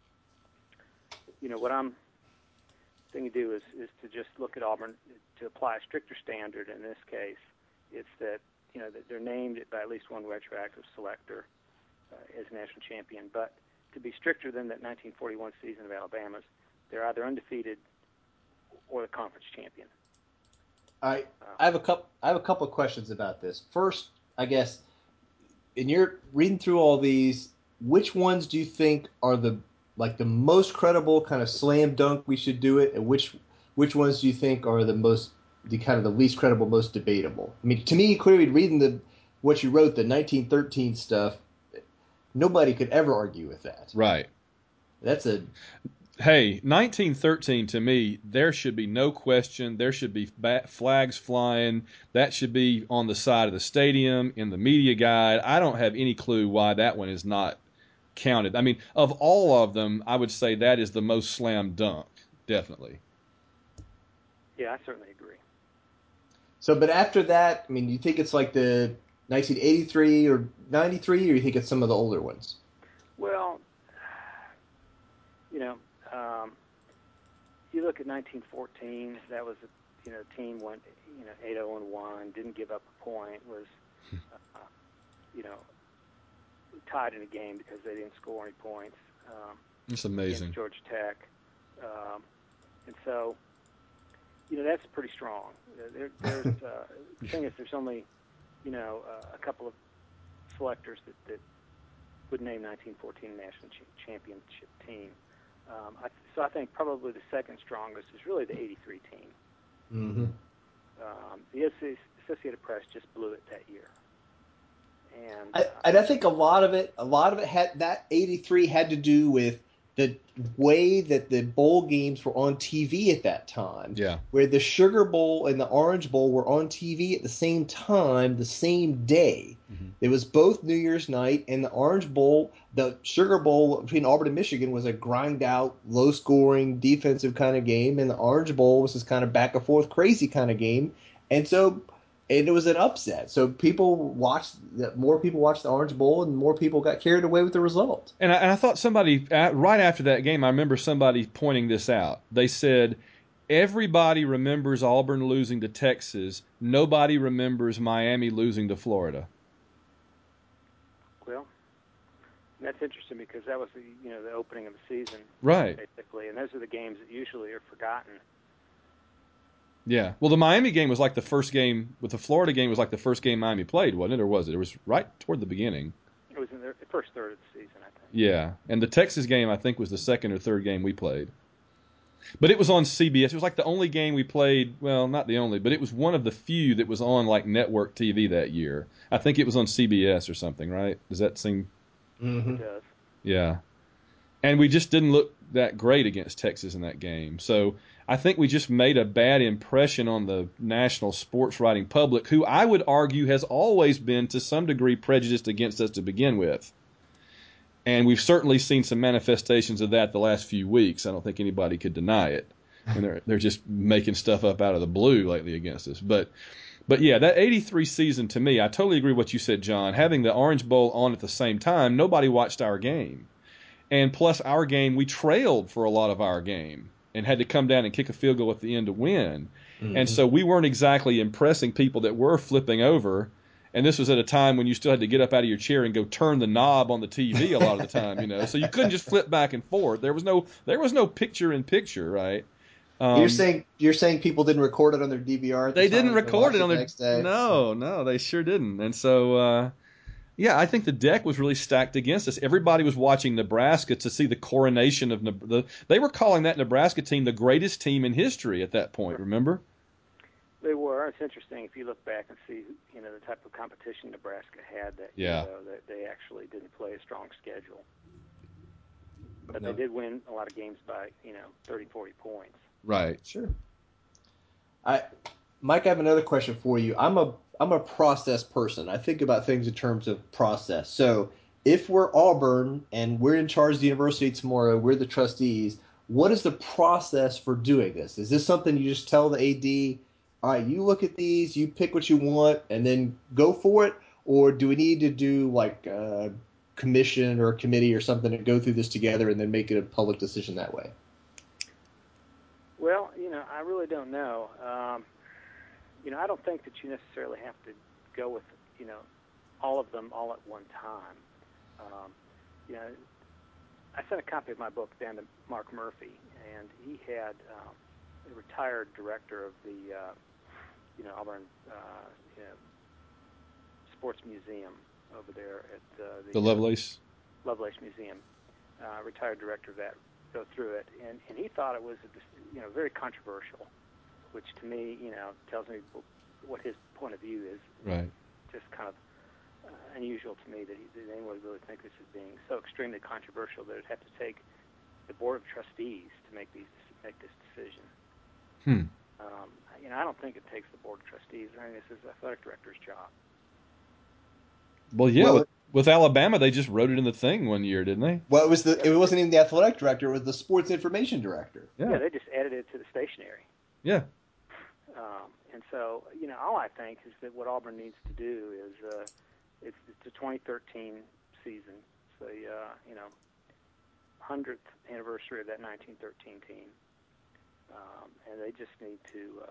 what I'm thing to do is to just look at Auburn to apply a stricter standard. In this case, it's that, that they're named by at least one retroactive selector as national champion. But to be stricter than that 1941 season of Alabama's, they're either undefeated or the conference champion. I have a couple of questions about this. First, I guess, in your reading through all these, which ones do you think are the most credible kind of slam dunk we should do it, and which ones do you think are the least credible, most debatable? I mean, to me, clearly reading what you wrote, the 1913 stuff, nobody could ever argue with that. Right. Hey, 1913 to me, there should be no question. There should be flags flying. That should be on the side of the stadium, in the media guide. I don't have any clue why that one is not counted. I mean, of all of them, I would say that is the most slam dunk, definitely. Yeah, I certainly agree. So, but after that, I mean, do you think it's like the 1983 or 93, or you think it's some of the older ones? Well, you look at 1914. That was a team went 8-0-1, didn't give up a point, was tied in a game because they didn't score any points. It's amazing. Against Georgia Tech, and so that's pretty strong. There's the thing is there's only a couple of selectors that would name 1914 national championship team. So I think probably the second strongest is really the 83 team. Mm-hmm. The Associated Press just blew it that year. And I think a lot of it had that 83 had to do with the way that the bowl games were on TV at that time. Yeah. Where the Sugar Bowl and the Orange Bowl were on TV at the same time, the same day. Mm-hmm. It was both New Year's night, and the Orange Bowl, the Sugar Bowl between Auburn and Michigan was a grind-out, low-scoring, defensive kind of game, and the Orange Bowl was this kind of back-and-forth, crazy kind of game. And it was an upset. So more people watched the Orange Bowl, and more people got carried away with the result. And I thought somebody, right after that game, I remember somebody pointing this out. They said, everybody remembers Auburn losing to Texas. Nobody remembers Miami losing to Florida. Well, And that's interesting because that was the opening of the season, Right. basically, and those are the games that usually are forgotten. Yeah. Well, the Miami game was like the first game, with the Florida game was like the first game Miami played, wasn't it? Or was it? It was right toward the beginning. It was in the first third of the season, I think. Yeah. And the Texas game, I think, was the second or third game we played. But it was on CBS. It was like the only game we played. Well, not the only, but it was one of the few that was on like network TV that year. I think it was on CBS or something, right? Does that seem? Mm-hmm. It does. Yeah. And we just didn't look that great against Texas in that game. So I think we just made a bad impression on the national sports writing public, who I would argue has always been to some degree prejudiced against us to begin with. And we've certainly seen some manifestations of that the last few weeks. I don't think anybody could deny it. And they're just making stuff up out of the blue lately against us. But yeah, that 83 season, to me, I totally agree with what you said, John. Having the Orange Bowl on at the same time, nobody watched our game. And plus our game, we trailed for a lot of our game and had to come down and kick a field goal at the end to win. Mm-hmm. And so we weren't exactly impressing people that were flipping over. And this was at a time when you still had to get up out of your chair and go turn the knob on the TV a lot of the time, So you couldn't just flip back and forth. There was no picture in picture, right? You're saying people didn't record it on their DVR? They didn't record it on their next day. No, they sure didn't. And so, yeah, I think the deck was really stacked against us. Everybody was watching Nebraska to see the coronation of they were calling that Nebraska team the greatest team in history at that point. Remember? They were. It's interesting if you look back and see, the type of competition Nebraska had that year, though, that they actually didn't play a strong schedule. But they did win a lot of games by, 30, 40 points. Right. Sure. Mike, I have another question for you. I'm a process person. I think about things in terms of process. So if we're Auburn and we're in charge of the university tomorrow, we're the trustees, what is the process for doing this? Is this something you just tell the AD, all right, you look at these, you pick what you want, and then go for it? Or do we need to do like a commission or a committee or something to go through this together and then make it a public decision that way? Well, I really don't know. I don't think that you necessarily have to go with, all of them all at one time. I sent a copy of my book down to Mark Murphy, and he had a retired director of the, Auburn, Sports Museum over there at the Lovelace Museum, retired director of that, go through it, and he thought it was, very controversial, which to me, tells me what his point of view is. Right. Just kind of unusual to me that anyone would really think this as being so extremely controversial that it'd have to take the board of trustees to make this decision. I don't think it takes the board of trustees. I think this is the athletic director's job. Well, yeah. With Alabama, they just wrote it in the thing one year, didn't they? Well, it wasn't even the athletic director; it was the sports information director. Yeah, they just added it to the stationery. Yeah. And so, all I think is that what Auburn needs to do is it's the 2013 season, so 100th anniversary of that 1913 team, and they just need to,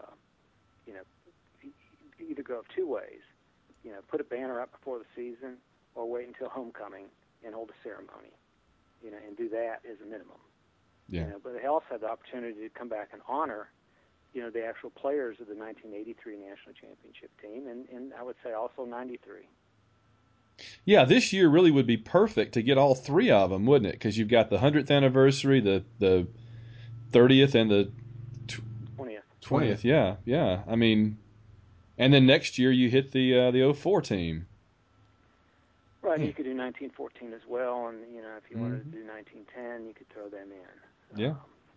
either go two ways, put a banner up before the season, or wait until homecoming and hold a ceremony, and do that as a minimum. Yeah. But they also have the opportunity to come back and honor, the actual players of the 1983 national championship team, and I would say also 93. Yeah, this year really would be perfect to get all three of them, wouldn't it? Because you've got the 100th anniversary, the 30th, and the 20th. Yeah. I mean, and then next year you hit the 04 team. Right, you could do 1914 as well, and if you wanted to do 1910, you could throw them in. Yeah.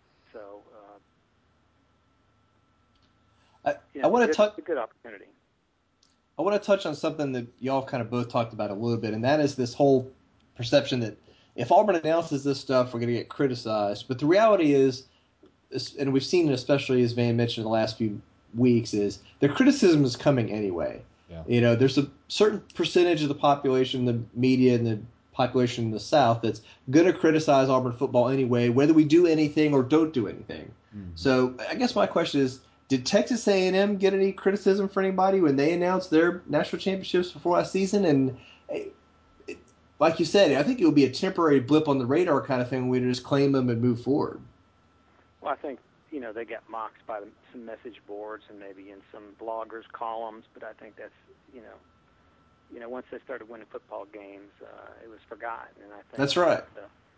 I want to touch. It's a good opportunity. I want to touch on something that y'all kind of both talked about a little bit, and that is this whole perception that if Auburn announces this stuff, we're going to get criticized. But the reality is, and we've seen it especially as Van mentioned in the last few weeks, is the criticism is coming anyway. Yeah. There's a certain percentage of the population, the media, and the population in the South that's going to criticize Auburn football anyway, whether we do anything or don't do anything. Mm-hmm. So I guess my question is, did Texas A&M get any criticism for anybody when they announced their national championships before last season? And like you said, I think it would be a temporary blip on the radar kind of thing. We just claim them and move forward. Well, I think they got mocked by some message boards and maybe in some bloggers' columns, but I think that's once they started winning football games, it was forgotten. And I think that's right.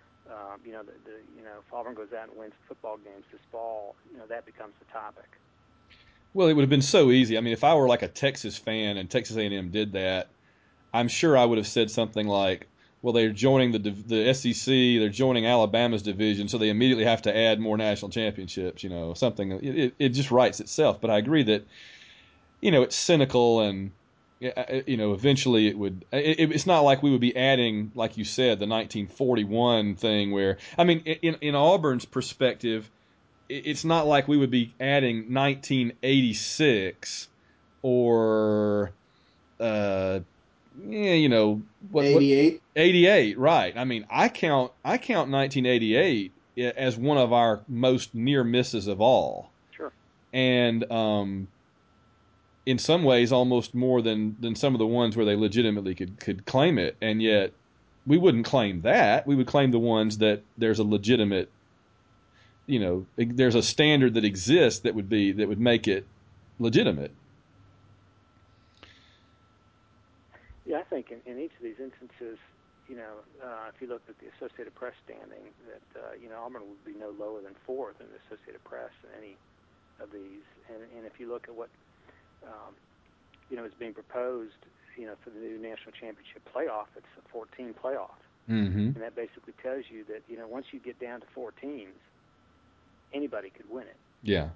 If Auburn goes out and wins football games this fall, that becomes the topic. Well, it would have been so easy. I mean, if I were like a Texas fan and Texas A&M did that, I'm sure I would have said something like, well, they're joining the SEC, they're joining Alabama's division, so they immediately have to add more national championships, something. It just writes itself. But I agree that, it's cynical and, eventually it would. It's not like we would be adding, like you said, the 1941 thing where, I mean, in Auburn's perspective, it's not like we would be adding 1986 or, 88. 88, right? I mean, I count 1988 as one of our most near misses of all. Sure. And in some ways, almost more than some of the ones where they legitimately could claim it, and yet we wouldn't claim that. We would claim the ones that there's a legitimate, there's a standard that exists that would make it legitimate. Yeah, I think in each of these instances, if you look at the Associated Press standing, that Auburn would be no lower than fourth in the Associated Press in any of these. And if you look at what is being proposed, for the new national championship playoff, it's a 14 playoff, Mm-hmm. and that basically tells you that once you get down to 4 teams, anybody could win it. Yeah.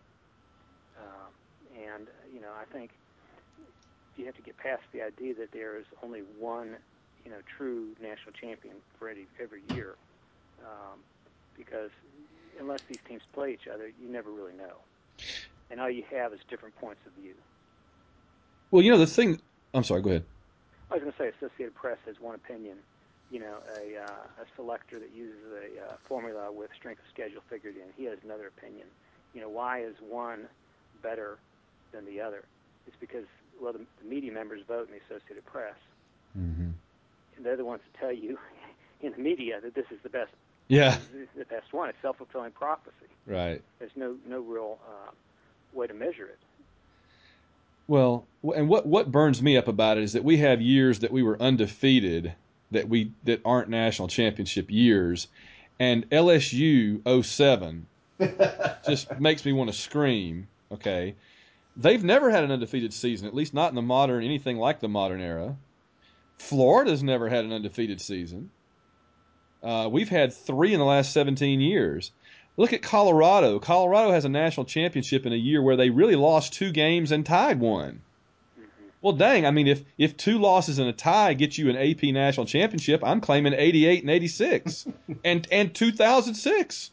And I think you have to get past the idea that there is only one, true national champion for every year, because unless these teams play each other, you never really know, and all you have is different points of view. Well, the thing. I'm sorry. Go ahead. I was going to say Associated Press has one opinion. A selector that uses a formula with strength of schedule figured in, he has another opinion. Why is one better than the other? It's because, well, the media members vote in the Associated Press. Mm-hmm. And they're the ones that tell you in the media that this is the best. Yeah. The best one. It's self-fulfilling prophecy. Right. There's no real way to measure it. Well, and what burns me up about it is that we have years that we were undefeated that aren't national championship years, and LSU 07 just makes me want to scream. Okay, they've never had an undefeated season, at least not in anything like the modern era. Florida's never had an undefeated season. We've had 3 in the last 17 years. Look at Colorado. Colorado has a national championship in a year where they really lost 2 games and tied 1. Mm-hmm. Well, dang, I mean, if 2 losses and a tie get you an AP national championship, I'm claiming 88 and 86 and 2006.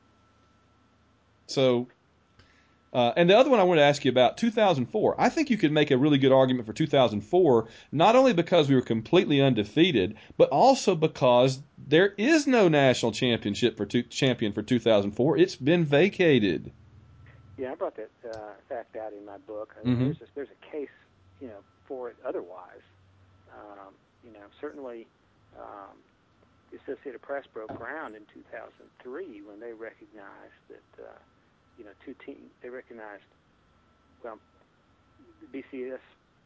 So, and the other one I wanted to ask you about, 2004. I think you could make a really good argument for 2004, not only because we were completely undefeated, but also because there is no national championship champion for 2004. It's been vacated. Yeah, I brought that fact out in my book. Mm-hmm. There's a case, for it otherwise. Certainly, the Associated Press broke ground in 2003 when they recognized that. 2 teams. They recognized, well, the BCS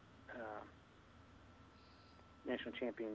national champion,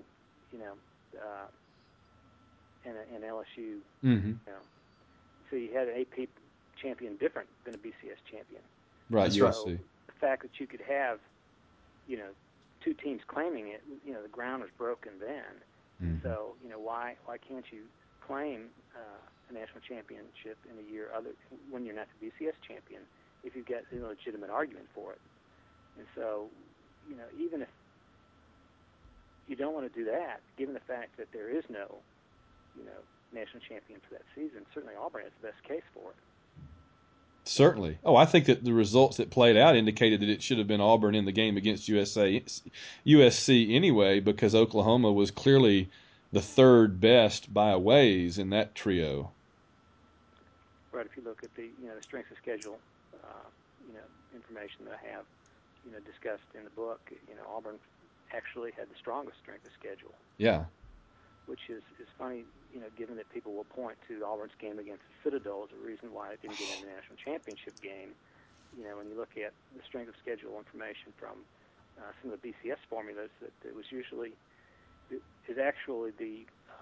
and LSU. Mm-hmm. So you had an AP champion different than a BCS champion. Right. That's USC. right. So the fact that you could have, 2 teams claiming it, the ground was broken then. Mm-hmm. So why can't you claim a national championship in a year when you're not the BCS champion if you get a legitimate argument for it? And so, even if you don't want to do that, given the fact that there is no, national champion for that season, certainly Auburn has the best case for it. Certainly. Oh, I think that the results that played out indicated that it should have been Auburn in the game against USC anyway, because Oklahoma was clearly the third best by a ways in that trio. Right. If you look at the the strength of schedule, information that I have discussed in the book, Auburn actually had the strongest strength of schedule. Yeah. which is funny, given that people will point to Auburn's game against the Citadel as a reason why it didn't get in the national championship game. When you look at the strength of schedule information from some of the BCS formulas, that it was actually the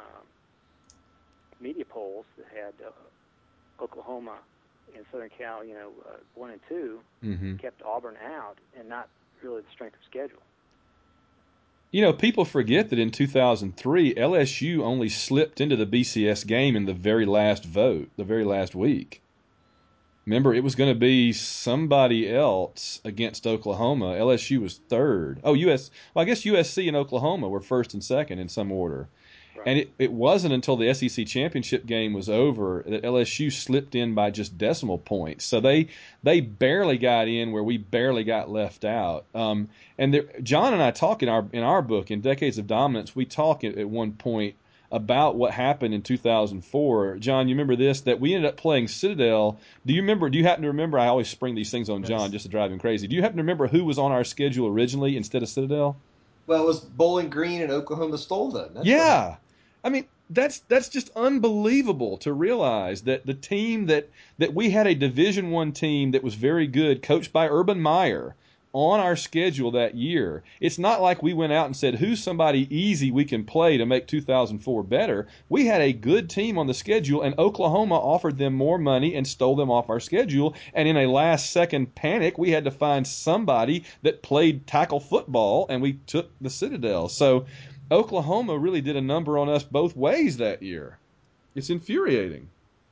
media polls that had Oklahoma and Southern Cal, 1 and 2, kept Auburn out, and not really the strength of schedule. People forget that in 2003, LSU only slipped into the BCS game in the very last vote, the very last week. Remember, it was going to be somebody else against Oklahoma. LSU was third. I guess USC and Oklahoma were first and second in some order. Right. And it wasn't until the SEC championship game was over that LSU slipped in by just decimal points. So they barely got in where we barely got left out. John and I talk in our book, in Decades of Dominance, we talk at one point about what happened in 2004. John, you remember this, that we ended up playing Citadel. Do you happen to remember, I always spring these things on John just to drive him crazy. Do you happen to remember who was on our schedule originally instead of Citadel? Well, it was Bowling Green and Oklahoma stole them. Yeah. I mean, that's just unbelievable to realize that the team that we had a Division I team that was very good, coached by Urban Meyer, on our schedule that year. It's not like we went out and said, who's somebody easy we can play to make 2004 better. We had a good team on the schedule, and Oklahoma offered them more money and stole them off our schedule. And in a last-second panic, we had to find somebody that played tackle football, and we took the Citadel. So Oklahoma really did a number on us both ways that year. It's infuriating.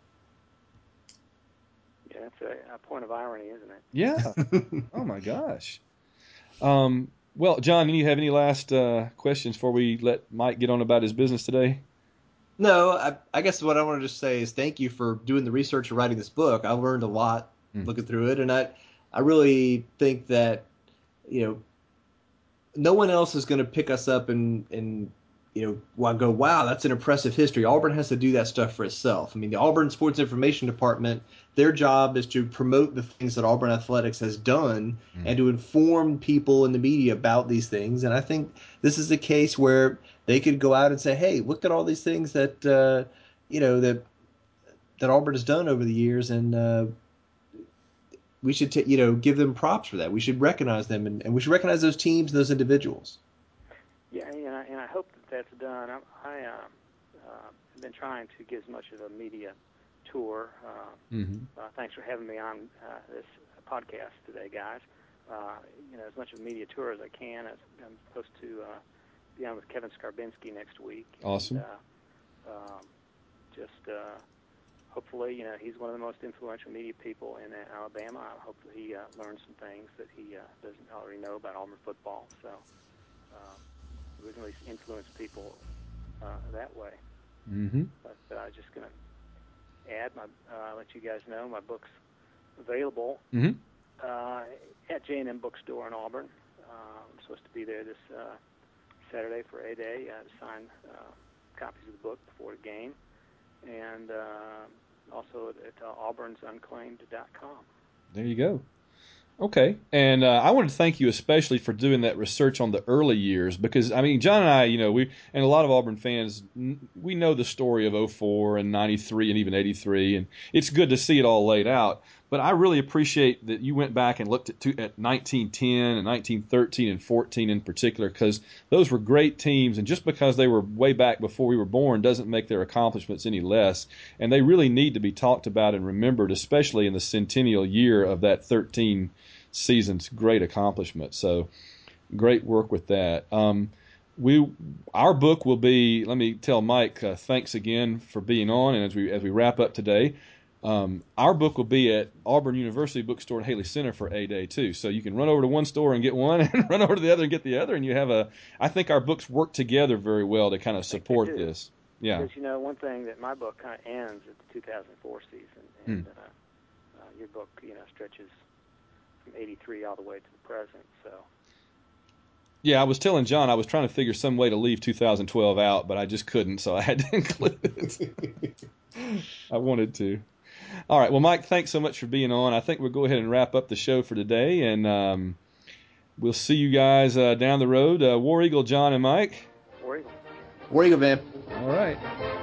Yeah, it's a point of irony, isn't it? Yeah. Oh, my gosh. Well, John, do you have any last questions before we let Mike get on about his business today? No, I guess what I want to just say is thank you for doing the research and writing this book. I learned a lot looking through it, and I really think that, no one else is going to pick us up and go, wow, that's an impressive history. Auburn has to do that stuff for itself. I mean, the Auburn Sports Information Department, their job is to promote the things that Auburn Athletics has done and to inform people in the media about these things. And I think this is a case where they could go out and say, hey, look at all these things that, that Auburn has done over the years, and we should give them props for that. We should recognize them, and we should recognize those teams and those individuals. Yeah, and I hope that's done. I have been trying to get as much of a media tour. Thanks for having me on this podcast today, guys. As much of a media tour as I can. I'm supposed to be on with Kevin Skarbinski next week. Awesome. And, hopefully, he's one of the most influential media people in Alabama. I hope that he learns some things that he doesn't already know about Auburn football. So we can at least influence people that way. But I'm just going to add, let you guys know, my book's available at J&M Bookstore in Auburn. I'm supposed to be there this Saturday for A Day to sign copies of the book before the game. And also at auburnsunclaimed.com. There you go. Okay. And I wanted to thank you especially for doing that research on the early years, because, I mean, John and I, we and a lot of Auburn fans, we know the story of 04 and 93 and even 83, and it's good to see it all laid out. But I really appreciate that you went back and looked at 1910 and 1913 and 14 in particular, because those were great teams, and just because they were way back before we were born doesn't make their accomplishments any less. And they really need to be talked about and remembered, especially in the centennial year of that 13 season's great accomplishment. So great work with that. Our book will be, let me tell Mike, thanks again for being on, and as we wrap up today, our book will be at Auburn University Bookstore at Haley Center for A Day too. So you can run over to one store and get one, and run over to the other and get the other, and you have I think our books work together very well to kind of support this. Yeah. Because, one thing that my book kind of ends at the 2004 season, and your book, stretches from 83 all the way to the present, so. Yeah, I was telling John I was trying to figure some way to leave 2012 out, but I just couldn't, so I had to include it. I wanted to. All right, well, Mike, thanks so much for being on. I think we'll go ahead and wrap up the show for today, and we'll see you guys down the road. War Eagle, John and Mike. War Eagle. War Eagle, man. All right.